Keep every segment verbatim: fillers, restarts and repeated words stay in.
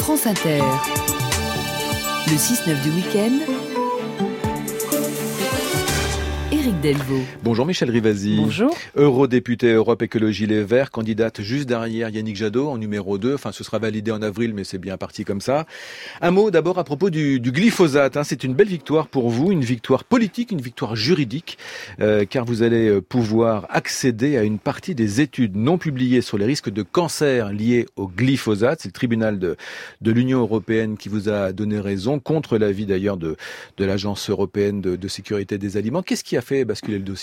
France Inter. Le six neuf du week-end. Éric Delvaux. Bonjour Michel Rivasi. Bonjour. Eurodéputé Europe Écologie Les Verts, candidate juste derrière Yannick Jadot en numéro deux. Enfin, ce sera validé en avril, mais c'est bien parti comme ça. Un mot d'abord à propos du, du glyphosate. Hein. C'est une belle victoire pour vous, une victoire politique, une victoire juridique, euh, car vous allez pouvoir accéder à une partie des études non publiées sur les risques de cancer liés au glyphosate. C'est le tribunal de, de l'Union européenne qui vous a donné raison, contre l'avis d'ailleurs de, de l'Agence européenne de, de sécurité des aliments. Qu'est-ce qui a fait basculer le dossier ?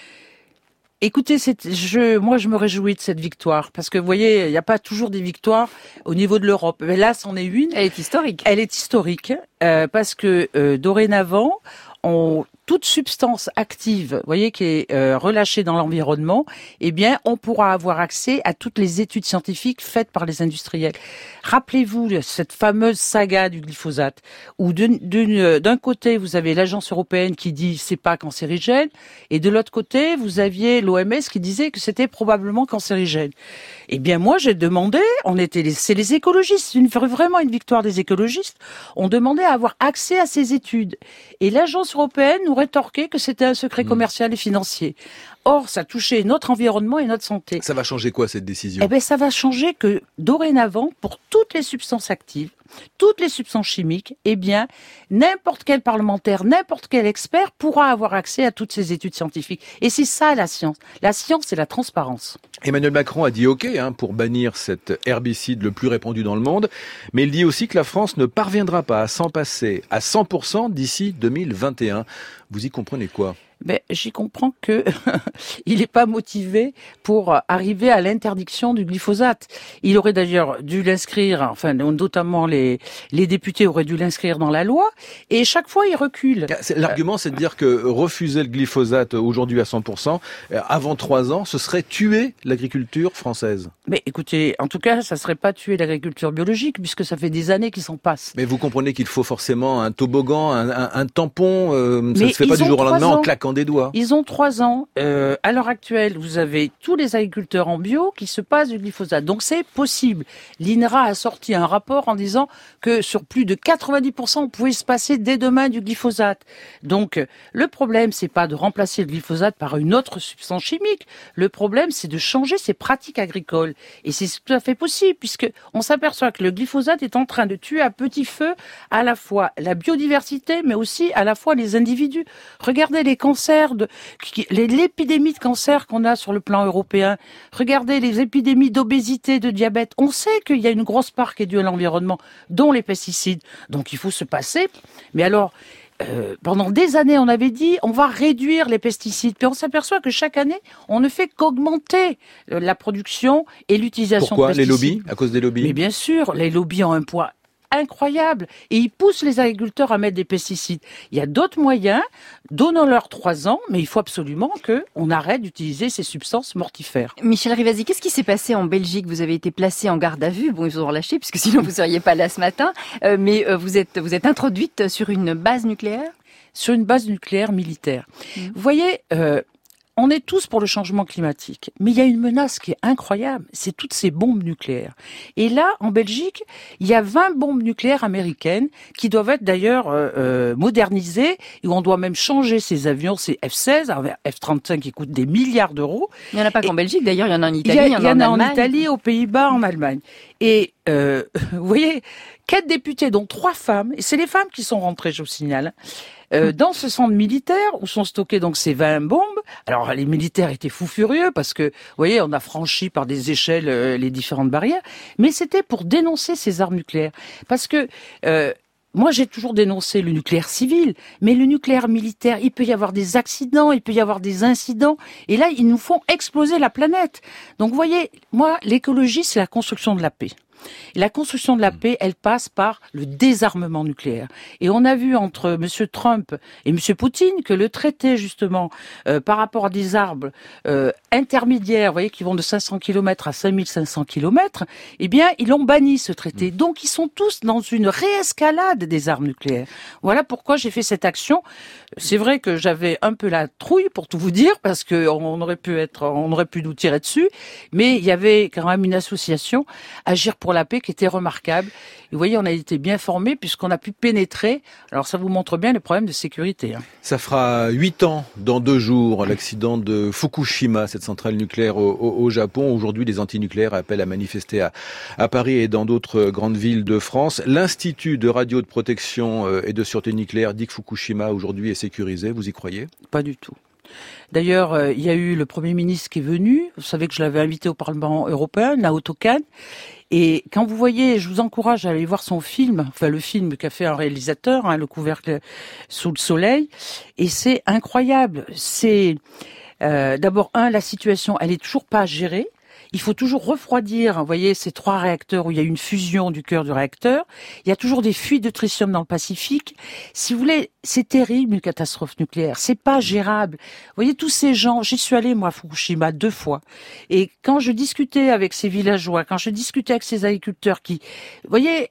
Écoutez, c'est, je, moi je me réjouis de cette victoire, parce que vous voyez, il n'y a pas toujours des victoires au niveau de l'Europe. Mais là, c'en est une. Elle est historique. Elle est historique, euh, parce que euh, dorénavant, on... toute substance active, vous voyez, qui est euh, relâchée dans l'environnement, eh bien, on pourra avoir accès à toutes les études scientifiques faites par les industriels. Rappelez-vous cette fameuse saga du glyphosate, où d'une, d'une, d'un côté, vous avez l'agence européenne qui dit c'est pas cancérigène, et de l'autre côté, vous aviez l'O M S qui disait que c'était probablement cancérigène. Eh bien, moi, j'ai demandé, on était les, c'est les écologistes, c'est une, vraiment une victoire des écologistes, on demandait à avoir accès à ces études. Et l'agence européenne nous rétorqué que c'était un secret commercial et financier. Or, ça touchait notre environnement et notre santé. Ça va changer quoi, cette décision ? Eh bien, ça va changer que, dorénavant, pour toutes les substances actives, toutes les substances chimiques, eh bien, n'importe quel parlementaire, n'importe quel expert pourra avoir accès à toutes ces études scientifiques. Et c'est ça, la science. La science, c'est la transparence. Emmanuel Macron a dit OK hein, pour bannir cet herbicide le plus répandu dans le monde, mais il dit aussi que la France ne parviendra pas à s'en passer à cent pour cent d'ici deux mille vingt et un. Vous y comprenez quoi ? Ben, j'y comprends que il n'est pas motivé pour arriver à l'interdiction du glyphosate. Il aurait d'ailleurs dû l'inscrire, enfin, notamment les, les députés auraient dû l'inscrire dans la loi, et chaque fois, il recule. L'argument, c'est de dire que refuser le glyphosate aujourd'hui à cent pour cent, avant trois ans, ce serait tuer l'agriculture française. Mais écoutez, en tout cas, ça serait pas tuer l'agriculture biologique, puisque ça fait des années qu'ils s'en passent. Mais vous comprenez qu'il faut forcément un toboggan, un, un, un tampon, euh, ça ne se fait pas du jour au lendemain en claquant des doigts. Ils ont trois ans. Euh, à l'heure actuelle, vous avez tous les agriculteurs en bio qui se passent du glyphosate. Donc c'est possible. L'I N R A a sorti un rapport en disant que sur plus de quatre-vingt-dix pour cent, on pouvait se passer dès demain du glyphosate. Donc le problème, c'est pas de remplacer le glyphosate par une autre substance chimique. Le problème, c'est de changer ses pratiques agricoles. Et c'est tout à fait possible, puisque on s'aperçoit que le glyphosate est en train de tuer à petit feu à la fois la biodiversité, mais aussi à la fois les individus. Regardez les cancers de, l'épidémie de cancer qu'on a sur le plan européen. Regardez les épidémies d'obésité, de diabète. On sait qu'il y a une grosse part qui est due à l'environnement, dont les pesticides. Donc il faut se passer. Mais alors, euh, pendant des années, on avait dit on va réduire les pesticides. Puis on s'aperçoit que chaque année, on ne fait qu'augmenter la production et l'utilisation Pourquoi de pesticides. Pourquoi les lobbies ? À cause des lobbies ? Mais bien sûr, les lobbies ont un poids incroyable et ils poussent les agriculteurs à mettre des pesticides. Il y a d'autres moyens, donnons-leur trois ans, mais il faut absolument qu'on arrête d'utiliser ces substances mortifères. Michel Rivasi, qu'est-ce qui s'est passé en Belgique ? Vous avez été placé en garde à vue, bon ils vous ont relâché puisque sinon vous ne seriez pas là ce matin, euh, mais euh, vous êtes, vous êtes introduite sur une base nucléaire ? Sur une base nucléaire militaire. Mmh. Vous voyez, euh, on est tous pour le changement climatique, mais il y a une menace qui est incroyable, c'est toutes ces bombes nucléaires. Et là, en Belgique, il y a vingt bombes nucléaires américaines qui doivent être d'ailleurs euh, euh, modernisées, et on doit même changer ces avions, ces F seize, F trente-cinq qui coûtent des milliards d'euros. Il n'y en a pas qu'en Belgique, d'ailleurs, il y en a en Italie, il y, a, il y en a en, en, en Italie, aux Pays-Bas, en Allemagne. Et euh, vous voyez, quatre députés, dont trois femmes, et c'est les femmes qui sont rentrées, je vous signale, Euh, dans ce centre militaire où sont stockées donc ces vingt bombes. Alors les militaires étaient fous furieux parce que, vous voyez, on a franchi par des échelles euh, les différentes barrières, mais c'était pour dénoncer ces armes nucléaires. Parce que euh, moi, j'ai toujours dénoncé le nucléaire civil, mais le nucléaire militaire, il peut y avoir des accidents, il peut y avoir des incidents, et là, ils nous font exploser la planète. Donc, vous voyez, moi, l'écologie, c'est la construction de la paix. Et la construction de la paix, elle passe par le désarmement nucléaire. Et on a vu entre M. Trump et M. Poutine que le traité, justement, euh, par rapport à des arbres euh, intermédiaires, vous voyez, qui vont de cinq cents kilomètres à cinq mille cinq cents kilomètres, eh bien, ils l'ont banni, ce traité. Donc, ils sont tous dans une réescalade des armes nucléaires. Voilà pourquoi j'ai fait cette action. C'est vrai que j'avais un peu la trouille, pour tout vous dire, parce qu'on aurait pu être, on aurait pu nous tirer dessus, mais il y avait quand même une association, Agir pour pour la paix qui était remarquable. Et vous voyez, on a été bien formés puisqu'on a pu pénétrer. Alors ça vous montre bien les problèmes de sécurité. Hein. Ça fera huit ans dans deux jours, l'accident de Fukushima, cette centrale nucléaire au, au, au Japon. Aujourd'hui, les antinucléaires appellent à manifester à, à Paris et dans d'autres grandes villes de France. L'Institut de radio de protection et de sûreté nucléaire dit que Fukushima aujourd'hui est sécurisé. Vous y croyez ? Pas du tout. D'ailleurs, euh, il y a eu le Premier ministre qui est venu. Vous savez que je l'avais invité au Parlement européen, Naoto Kan. Et quand vous voyez, je vous encourage à aller voir son film, enfin le film qu'a fait un réalisateur, hein, Le couvercle sous le soleil. Et c'est incroyable. C'est euh, d'abord, un, la situation, elle est toujours pas gérée. Il faut toujours refroidir, vous voyez, ces trois réacteurs où il y a une fusion du cœur du réacteur. Il y a toujours des fuites de tritium dans le Pacifique. Si vous voulez, c'est terrible une catastrophe nucléaire. C'est pas gérable. Vous voyez, tous ces gens, j'y suis allée moi à Fukushima deux fois. Et quand je discutais avec ces villageois, quand je discutais avec ces agriculteurs qui, vous voyez,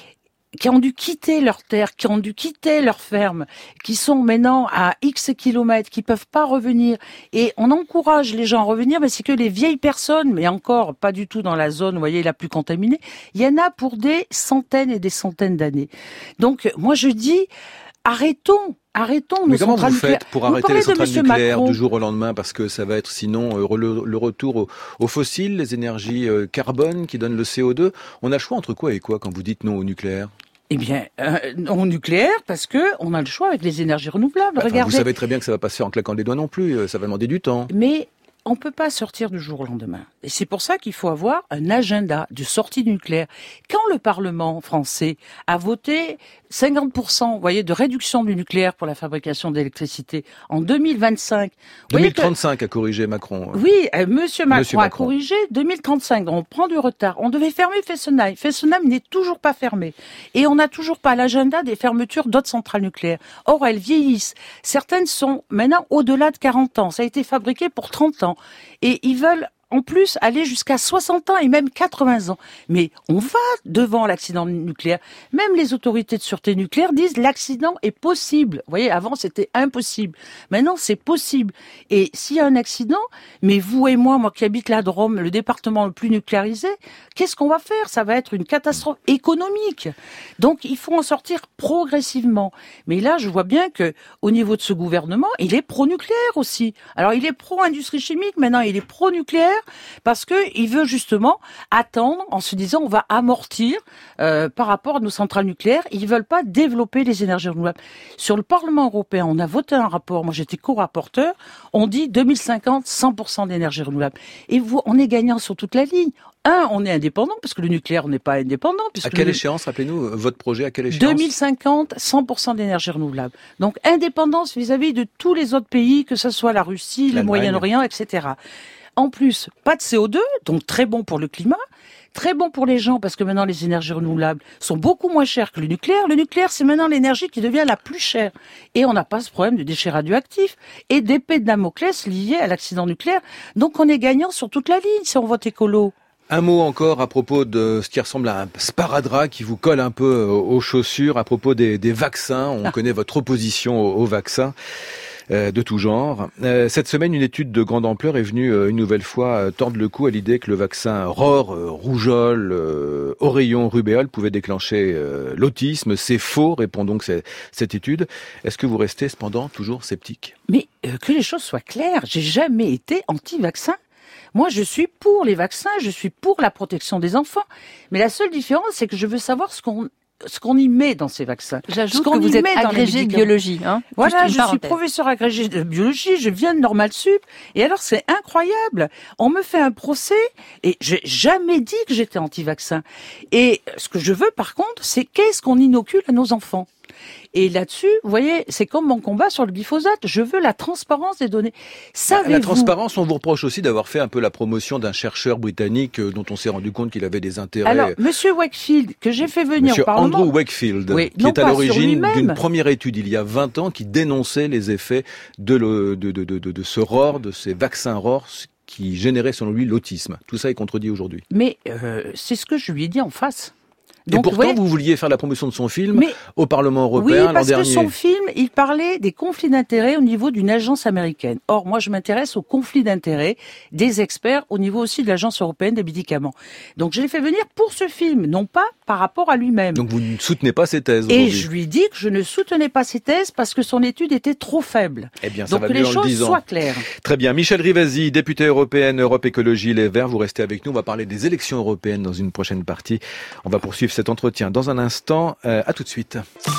qui ont dû quitter leur terre, qui ont dû quitter leur ferme, qui sont maintenant à X kilomètres, qui peuvent pas revenir. Et on encourage les gens à revenir, mais c'est que les vieilles personnes, mais encore pas du tout dans la zone, vous voyez, la plus contaminée, il y en a pour des centaines et des centaines d'années. Donc, moi je dis, arrêtons. Arrêtons nos Mais comment centrales vous faites pour nucléaires. arrêter les centrales nucléaires Macron. du jour au lendemain? Parce que ça va être sinon euh, le, le retour aux, aux fossiles, les énergies euh, carbone qui donnent le C O deux. On a le choix entre quoi et quoi quand vous dites non au nucléaire? Eh bien, euh, non nucléaire, parce que on a le choix avec les énergies renouvelables. Bah, Regardez. Vous savez très bien que ça va pas se faire en claquant des doigts non plus. Ça va demander du temps. Mais on peut pas sortir du jour au lendemain. Et c'est pour ça qu'il faut avoir un agenda de sortie du nucléaire. Quand le Parlement français a voté cinquante pour cent, vous voyez, de réduction du nucléaire pour la fabrication d'électricité en deux mille vingt-cinq. deux mille trente-cinq que... a corrigé Macron. Oui, euh, Monsieur Macron, Monsieur Macron a corrigé deux mille trente-cinq. Donc on prend du retard. On devait fermer Fessenheim. Fessenheim n'est toujours pas fermé. Et on n'a toujours pas l'agenda des fermetures d'autres centrales nucléaires. Or, elles vieillissent. Certaines sont maintenant au-delà de quarante ans. Ça a été fabriqué pour trente ans. Et ils veulent en plus aller jusqu'à soixante ans et même quatre-vingts ans. Mais on va devant l'accident nucléaire. Même les autorités de sûreté nucléaire disent l'accident est possible. Vous voyez, avant c'était impossible. Maintenant c'est possible. Et s'il y a un accident, mais vous et moi, moi qui habite la Drôme, le département le plus nucléarisé, qu'est-ce qu'on va faire? Ça va être une catastrophe économique. Donc il faut en sortir progressivement. Mais là, je vois bien que au niveau de ce gouvernement, il est pro-nucléaire aussi. Alors il est pro-industrie chimique, maintenant il est pro-nucléaire, parce que il veut justement attendre en se disant on va amortir euh, par rapport à nos centrales nucléaires. Ils veulent pas développer les énergies renouvelables. Sur le Parlement européen, on a voté un rapport. Moi, j'étais co-rapporteur. On dit deux mille cinquante, cent pour cent d'énergie renouvelable. Et vous, on est gagnant sur toute la ligne. Un, on est indépendant, parce que le nucléaire, on n'est pas indépendant. À quelle le... échéance, rappelez-nous, votre projet, à quelle échéance? deux mille cinquante, cent pour cent d'énergie renouvelable. Donc, indépendance vis-à-vis de tous les autres pays, que ce soit la Russie, le Moyen-Orient, et cetera. En plus, pas de C O deux, donc très bon pour le climat, très bon pour les gens, parce que maintenant les énergies renouvelables sont beaucoup moins chères que le nucléaire. Le nucléaire, c'est maintenant l'énergie qui devient la plus chère. Et on n'a pas ce problème de déchets radioactifs et d'épée de Damoclès liés à l'accident nucléaire. Donc on est gagnant sur toute la ligne si on vote écolo. Un mot encore à propos de ce qui ressemble à un sparadrap qui vous colle un peu aux chaussures, à propos des, des vaccins. On ah. connaît votre opposition aux, aux vaccins de tout genre. Cette semaine, une étude de grande ampleur est venue une nouvelle fois tordre le cou à l'idée que le vaccin R O R, rougeole, oreillon, rubéole pouvait déclencher l'autisme. C'est faux, répond donc cette étude. Est-ce que vous restez cependant toujours sceptique? Mais euh, que les choses soient claires, j'ai jamais été anti-vaccin. Moi, je suis pour les vaccins, je suis pour la protection des enfants. Mais la seule différence, c'est que je veux savoir ce qu'on ce qu'on y met dans ces vaccins. J'ajoute que vous êtes agrégé de biologie. Hein, voilà, je suis professeur agrégé de biologie, je viens de Normal Sup, et alors c'est incroyable. On me fait un procès, et j'ai jamais dit que j'étais anti-vaccin. Et ce que je veux, par contre, c'est qu'est-ce qu'on inocule à nos enfants. Et là-dessus, vous voyez, c'est comme mon combat sur le glyphosate. Je veux la transparence des données. Savez-vous... La transparence, on vous reproche aussi d'avoir fait un peu la promotion d'un chercheur britannique dont on s'est rendu compte qu'il avait des intérêts. Alors, Monsieur Wakefield, que j'ai fait venir Monsieur au Parlement... Andrew Wakefield, oui, qui est à l'origine d'une première étude il y a vingt ans qui dénonçait les effets de, le, de, de, de, de, de ce R O R, de ces vaccins R O R, qui généraient selon lui l'autisme. Tout ça est contredit aujourd'hui. Mais euh, c'est ce que je lui ai dit en face. Donc, et pourtant, vous, voyez, vous vouliez faire la promotion de son film mais, au Parlement européen oui, l'an dernier. Oui, parce que son film il parlait des conflits d'intérêts au niveau d'une agence américaine. Or, moi, je m'intéresse aux conflits d'intérêts des experts au niveau aussi de l'Agence européenne des médicaments. Donc, je l'ai fait venir pour ce film, non pas par rapport à lui-même. Donc, vous ne soutenez pas ces thèses Et aujourd'hui. je lui dis que je ne soutenais pas ces thèses parce que son étude était trop faible. Eh bien, ça Donc, va que mieux les en le choses disant. soient claires. Très bien. Michèle Rivasi, députée européenne, Europe Écologie Les Verts, vous restez avec nous. On va parler des élections européennes dans une prochaine partie. On va poursuivre cet entretien dans un instant. Euh, à tout de suite.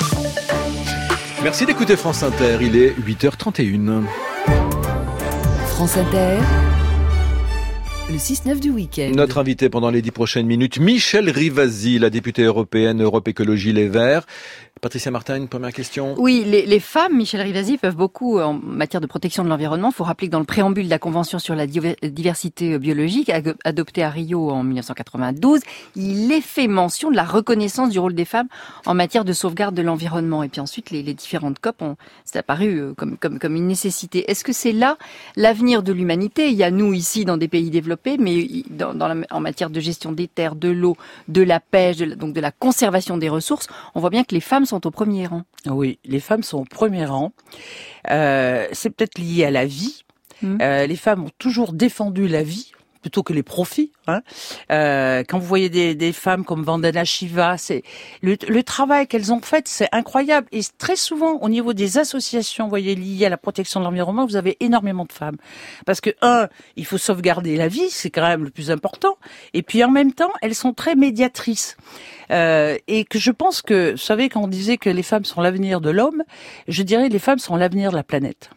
Merci d'écouter France Inter. Il est huit heures trente et une. France Inter, le six neuf du week-end. Notre invité pendant les dix prochaines minutes, Michèle Rivasi, la députée européenne Europe Écologie Les Verts. Patricia Martin, une première question. Oui, les, les femmes, Michèle Rivasi, peuvent beaucoup en matière de protection de l'environnement. Il faut rappeler que dans le préambule de la Convention sur la diversité biologique, adoptée à Rio en mille neuf cent quatre-vingt-douze, il est fait mention de la reconnaissance du rôle des femmes en matière de sauvegarde de l'environnement. Et puis ensuite, les, les différentes C O P ont, c'est apparu comme, comme, comme une nécessité. Est-ce que c'est là l'avenir de l'humanité? Il y a nous ici dans des pays développés, mais dans, dans la, en matière de gestion des terres, de l'eau, de la pêche, de, donc de la conservation des ressources, on voit bien que les femmes sont au premier rang. Oui, les femmes sont au premier rang. Euh, c'est peut-être lié à la vie. Mmh. Euh, les femmes ont toujours défendu la vie plutôt que les profits. Hein. Euh, quand vous voyez des, des femmes comme Vandana Shiva, c'est le, le travail qu'elles ont fait, c'est incroyable. Et très souvent, au niveau des associations, vous voyez, liées à la protection de l'environnement, vous avez énormément de femmes. Parce que un, il faut sauvegarder la vie, c'est quand même le plus important. Et puis en même temps, elles sont très médiatrices. Euh, et que je pense que, vous savez, quand on disait que les femmes sont l'avenir de l'homme, je dirais que les femmes sont l'avenir de la planète.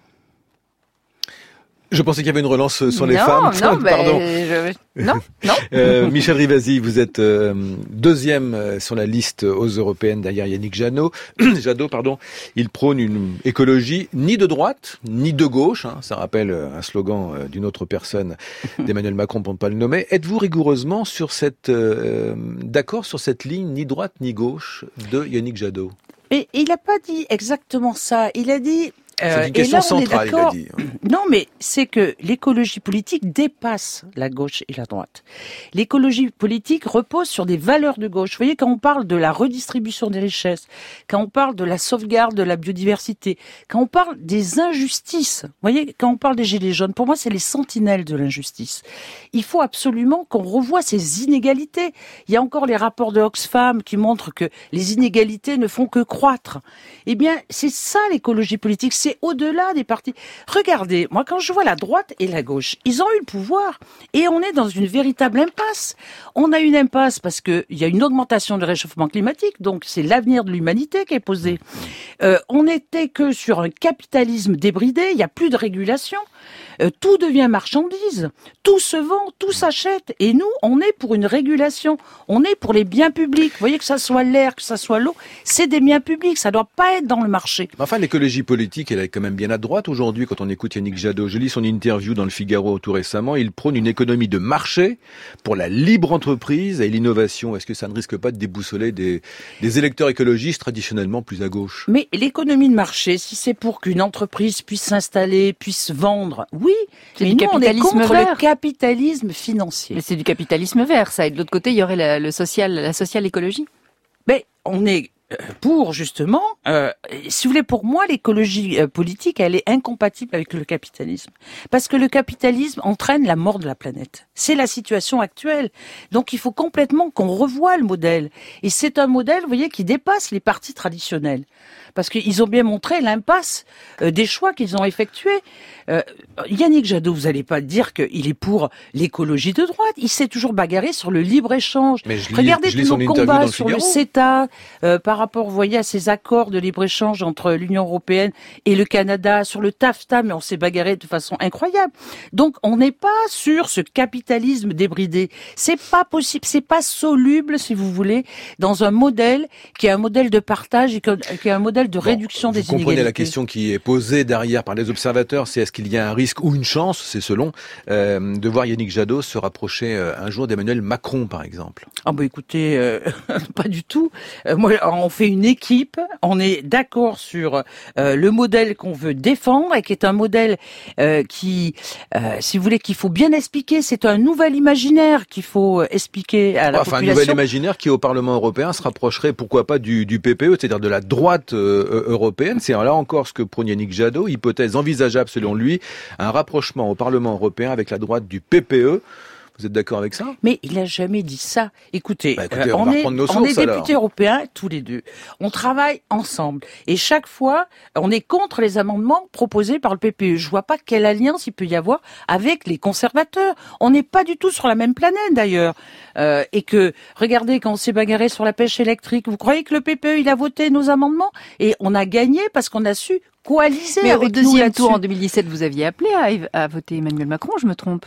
Je pensais qu'il y avait une relance sur les non, femmes. Non, Pardon. Je... non, non. euh, Michèle Rivasi, vous êtes euh, deuxième sur la liste aux européennes derrière Yannick Jadot. Jadot, pardon. Il prône une écologie ni de droite ni de gauche. Hein. Ça rappelle un slogan d'une autre personne, d'Emmanuel Macron pour ne pas le nommer. Êtes-vous rigoureusement sur cette euh, d'accord sur cette ligne ni droite ni gauche de Yannick Jadot? Et il n'a pas dit exactement ça. Il a dit. Euh, c'est une question là, centrale, il a dit. Non, mais c'est que l'écologie politique dépasse la gauche et la droite. L'écologie politique repose sur des valeurs de gauche. Vous voyez, quand on parle de la redistribution des richesses, quand on parle de la sauvegarde de la biodiversité, quand on parle des injustices, vous voyez, quand on parle des gilets jaunes, pour moi, c'est les sentinelles de l'injustice. Il faut absolument qu'on revoie ces inégalités. Il y a encore les rapports de Oxfam qui montrent que les inégalités ne font que croître. Eh bien, c'est ça l'écologie politique. C'est au-delà des partis. Regardez, moi, quand je vois la droite et la gauche, ils ont eu le pouvoir et on est dans une véritable impasse. On a une impasse parce que il y a une augmentation du réchauffement climatique, donc c'est l'avenir de l'humanité qui est posé. Euh, on n'était que sur un capitalisme débridé, il n'y a plus de régulation. Euh, tout devient marchandise, tout se vend, tout s'achète. Et nous, on est pour une régulation, on est pour les biens publics. Vous voyez, que ça soit l'air, que ça soit l'eau, c'est des biens publics, ça doit pas être dans le marché. Enfin, l'écologie politique, elle est quand même bien à droite aujourd'hui quand on écoute Yannick Jadot. Je lis son interview dans le Figaro tout récemment. Il prône une économie de marché pour la libre entreprise et l'innovation. Est-ce que ça ne risque pas de déboussoler des, des électeurs écologistes traditionnellement plus à gauche? Mais l'économie de marché, si c'est pour qu'une entreprise puisse s'installer, puisse vendre, oui, c'est mais du nous, on est capitalisme contre vert. le capitalisme financier. Mais c'est du capitalisme vert, ça. Et de l'autre côté, il y aurait la, le social, la social écologie. Mais on est pour, justement, euh, si vous voulez, pour moi, l'écologie euh, politique, elle est incompatible avec le capitalisme. Parce que le capitalisme entraîne la mort de la planète. C'est la situation actuelle. Donc, il faut complètement qu'on revoie le modèle. Et c'est un modèle, vous voyez, qui dépasse les partis traditionnels. Parce qu'ils ont bien montré l'impasse euh, des choix qu'ils ont effectués. Euh, Yannick Jadot, vous n'allez pas dire qu'il est pour l'écologie de droite. Il s'est toujours bagarré sur le libre-échange. Mais je lis, Regardez je lis tous nos son combats dans le sur le Figaro. CETA, euh, par rapport, vous voyez, à ces accords de libre-échange entre l'Union européenne et le Canada, sur le TAFTA, mais on s'est bagarré de façon incroyable. Donc, on n'est pas sur ce capitalisme débridé. C'est pas possible, c'est pas soluble, si vous voulez, dans un modèle qui est un modèle de partage et qui est un modèle de Bon, réduction des vous comprenez inégalités. la question qui est posée derrière par les observateurs, c'est est-ce qu'il y a un risque ou une chance, c'est selon, euh, de voir Yannick Jadot se rapprocher euh, un jour d'Emmanuel Macron, par exemple? Ah bah écoutez, euh, pas du tout. Euh, moi, en on fait une équipe, on est d'accord sur euh, le modèle qu'on veut défendre et qui est un modèle euh, qui, euh, si vous voulez, qu'il faut bien expliquer. C'est un nouvel imaginaire qu'il faut expliquer à la enfin, population. Un nouvel imaginaire qui, au Parlement européen, se rapprocherait, pourquoi pas, du, du P P E, c'est-à-dire de la droite euh, européenne. C'est là encore ce que prône Yannick Jadot, hypothèse envisageable selon lui, un rapprochement au Parlement européen avec la droite du P P E. Vous êtes d'accord avec ça? Mais il n'a jamais dit ça. Écoutez, bah écoutez euh, on, on, va est, nos sources, on est députés alors. européens tous les deux. On travaille ensemble. Et chaque fois, on est contre les amendements proposés par le P P E. Je vois pas quelle alliance il peut y avoir avec les conservateurs. On n'est pas du tout sur la même planète d'ailleurs. Euh, et que, regardez, quand on s'est bagarré sur la pêche électrique, vous croyez que le P P E, il a voté nos amendements? Et on a gagné parce qu'on a su coaliser Mais avec au deuxième nous tour en là-dessus. deux mille dix-sept, vous aviez appelé à, à voter Emmanuel Macron, je me trompe?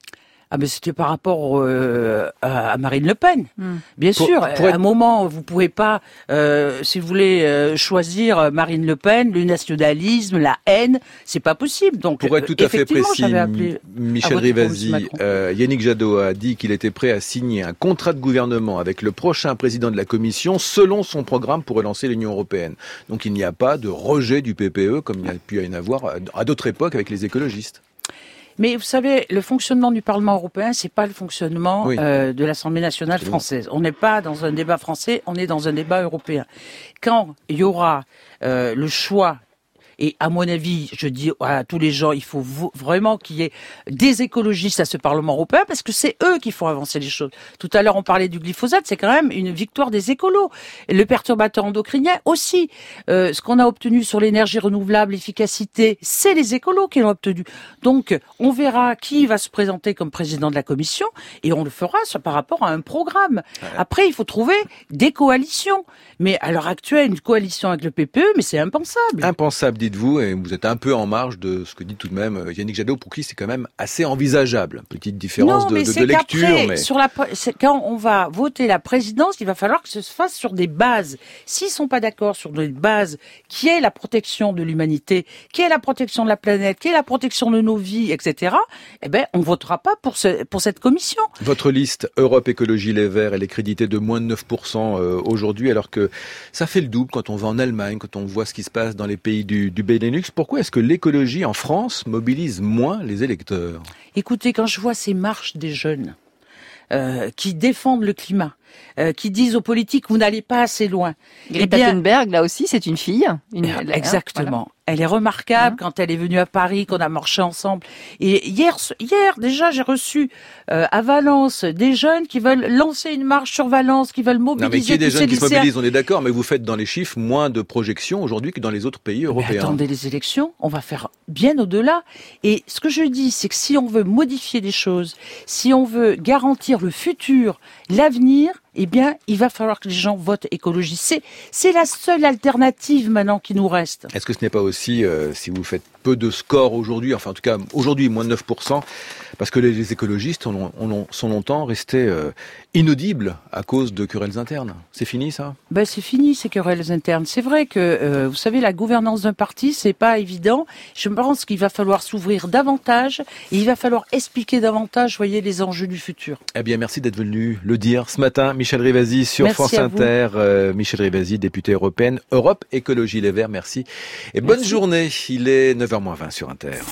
Ah ben c'était par rapport euh, à Marine Le Pen, Hmm. bien Pour- sûr. pour À être- un moment, vous pouvez pas, euh, si vous voulez, euh, choisir Marine Le Pen, le nationalisme, la haine, c'est pas possible. Donc, Pour être tout à fait effectivement, précis, j'avais appelé Michel à voter pour Rivasi, M. Macron. euh, Yannick Jadot a dit qu'il était prêt à signer un contrat de gouvernement avec le prochain président de la Commission selon son programme pour relancer l'Union européenne. Donc il n'y a pas de rejet du P P E comme il y a pu y en avoir à d'autres époques avec les écologistes. Mais vous savez, le fonctionnement du Parlement européen, c'est pas le fonctionnement Oui. euh, de l'Assemblée nationale Absolument. française. On n'est pas dans un débat français, on est dans un débat européen. Quand il y aura euh, le choix, et à mon avis, je dis à tous les gens, il faut vo- vraiment qu'il y ait des écologistes à ce Parlement européen, parce que c'est eux qui font avancer les choses. Tout à l'heure, on parlait du glyphosate, c'est quand même une victoire des écolos. Et le perturbateur endocrinien aussi. Euh, ce qu'on a obtenu sur l'énergie renouvelable, l'efficacité, c'est les écolos qui l'ont obtenu. Donc, on verra qui va se présenter comme président de la Commission, et on le fera sur- par rapport à un programme. Après, il faut trouver des coalitions. Mais à l'heure actuelle, une coalition avec le P P E, mais c'est impensable. Impensable, dites-vous, et vous êtes un peu en marge de ce que dit tout de même euh, Yannick Jadot, pour qui c'est quand même assez envisageable. Petite différence non, de, mais de, de c'est lecture. qu'après, Mais... sur la, c'est quand on va voter la présidence, il va falloir que ce se fasse sur des bases. S'ils sont pas d'accord sur des bases, qui est la protection de l'humanité, qui est la protection de la planète, qui est la protection de nos vies, et cetera, eh ben, on votera pas pour ce, pour cette commission. Votre liste Europe Écologie Les Verts, elle est créditée de moins de neuf pour cent euh, aujourd'hui, alors que ça fait le double quand on va en Allemagne, quand on voit ce qui se passe dans les pays du, du Benelux. Pourquoi est-ce que l'écologie en France mobilise moins les électeurs? Écoutez, quand je vois ces marches des jeunes euh, qui défendent le climat, euh, qui disent aux politiques, vous n'allez pas assez loin. Greta Eh bien, Thunberg, là aussi, c'est une fille. Une, Ah, elle- hein, exactement. voilà. Elle est remarquable Hein quand elle est venue à Paris, qu'on a marché ensemble. Et hier, hier déjà, j'ai reçu euh, à Valence des jeunes qui veulent lancer une marche sur Valence, qui veulent mobiliser Non, mais qui est des tous jeunes ces qui se lycéens. mobilisent, on est d'accord, mais vous faites dans les chiffres moins de projections aujourd'hui que dans les autres pays Mais européens. attendez les élections, on va faire bien au-delà. Et ce que je dis, c'est que si on veut modifier des choses, si on veut garantir le futur, l'avenir, eh bien, il va falloir que les gens votent écologie. C'est, c'est la seule alternative maintenant qui nous reste. Est-ce que ce n'est pas aussi, euh, si vous faites peu de score aujourd'hui, enfin en tout cas aujourd'hui moins de neuf pour cent, parce que les, les écologistes ont, ont, sont longtemps restés euh, inaudibles à cause de querelles internes. C'est fini ça? Ben c'est fini ces querelles internes. C'est vrai que euh, vous savez la gouvernance d'un parti c'est pas évident. Je pense qu'il va falloir s'ouvrir davantage et il va falloir expliquer davantage, voyez, les enjeux du futur. Eh bien merci d'être venu le dire ce matin, Michel Rivasi sur Merci France à vous. Inter. Euh, Michel Rivasi, députée européenne, Europe Écologie Les Verts. Merci et bonne Merci. journée. Il est neuf heures moins vingt sur Inter.